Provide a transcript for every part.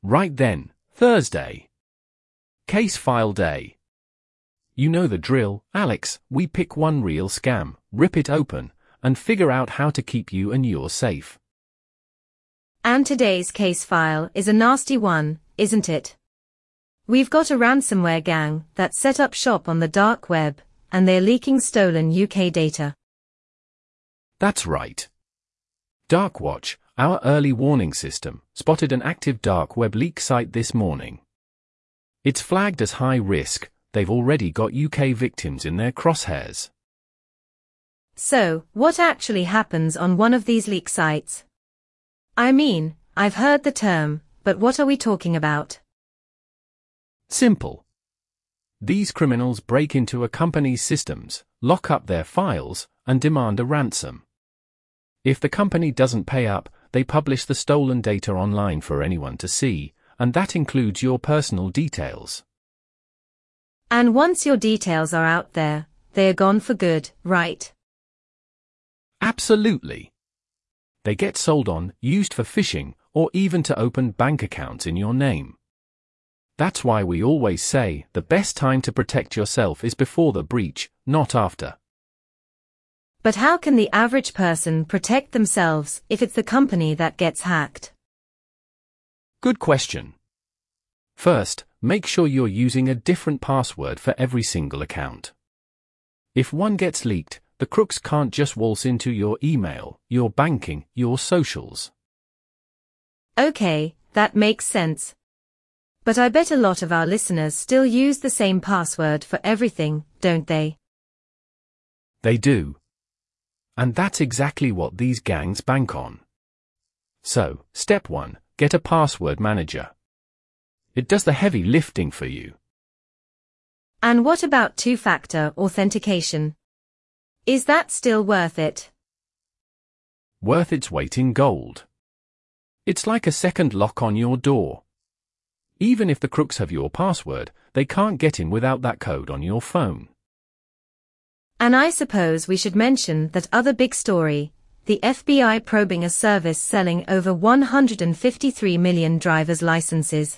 Right then, Thursday. Case file day. You know the drill, Alex. We pick one real scam, rip it open, and figure out how to keep you and yours safe. And today's case file is a nasty one, isn't it? We've got a ransomware gang that set up shop on the dark web, and they're leaking stolen UK data. That's right. Darkwatch, our early warning system, spotted an active dark web leak site this morning. It's flagged as high risk. They've already got UK victims in their crosshairs. So, what actually happens on one of these leak sites? I mean, I've heard the term, but what are we talking about? Simple. These criminals break into a company's systems, lock up their files, and demand a ransom. If the company doesn't pay up, they publish the stolen data online for anyone to see, and that includes your personal details. And once your details are out there, they're gone for good, right? Absolutely. They get sold on, used for phishing, or even to open bank accounts in your name. That's why we always say the best time to protect yourself is before the breach, not after. But how can the average person protect themselves if it's the company that gets hacked? Good question. First, make sure you're using a different password for every single account. If one gets leaked, the crooks can't just waltz into your email, your banking, your socials. Okay, that makes sense. But I bet a lot of our listeners still use the same password for everything, don't they? They do. And that's exactly what these gangs bank on. So, step 1, get a password manager. It does the heavy lifting for you. And what about two-factor authentication? Is that still worth it? Worth its weight in gold. It's like a second lock on your door. Even if the crooks have your password, they can't get in without that code on your phone. And I suppose we should mention that other big story, the FBI probing a service selling over 153 million driver's licenses.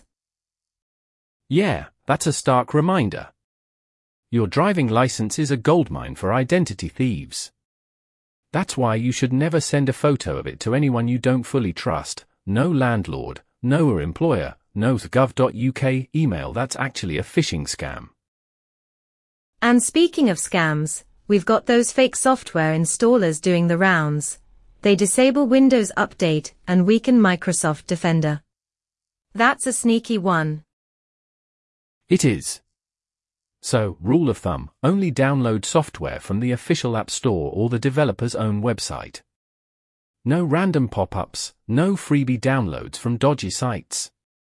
Yeah, that's a stark reminder. Your driving license is a goldmine for identity thieves. That's why you should never send a photo of it to anyone you don't fully trust, no landlord, no employer, no gov.uk email. That's actually a phishing scam. And speaking of scams, we've got those fake software installers doing the rounds. They disable Windows Update and weaken Microsoft Defender. That's a sneaky one. It is. So, rule of thumb, only download software from the official App Store or the developer's own website. No random pop-ups, no freebie downloads from dodgy sites.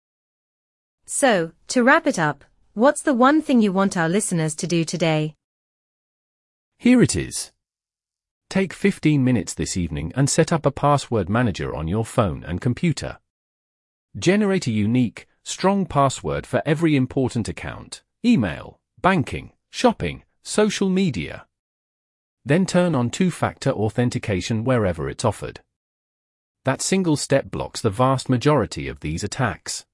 So, to wrap it up, what's the one thing you want our listeners to do today? Here it is. Take 15 minutes this evening and set up a password manager on your phone and computer. Generate a unique, strong password for every important account, email, banking, shopping, social media. Then turn on two-factor authentication wherever it's offered. That single step blocks the vast majority of these attacks.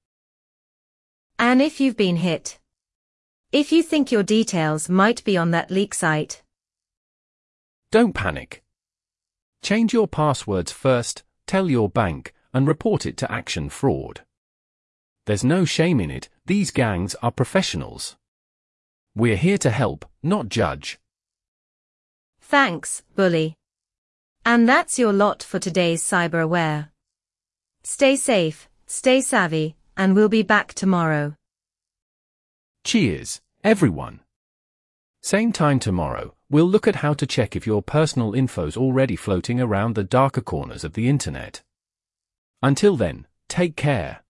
And if you've been hit? If you think your details might be on that leak site? Don't panic. Change your passwords first, tell your bank, and report it to Action Fraud. There's no shame in it, these gangs are professionals. We're here to help, not judge. Thanks, Bully. And that's your lot for today's Cyber Aware. Stay safe, stay savvy, and we'll be back tomorrow. Cheers, everyone. Same time tomorrow, we'll look at how to check if your personal info's already floating around the darker corners of the internet. Until then, take care.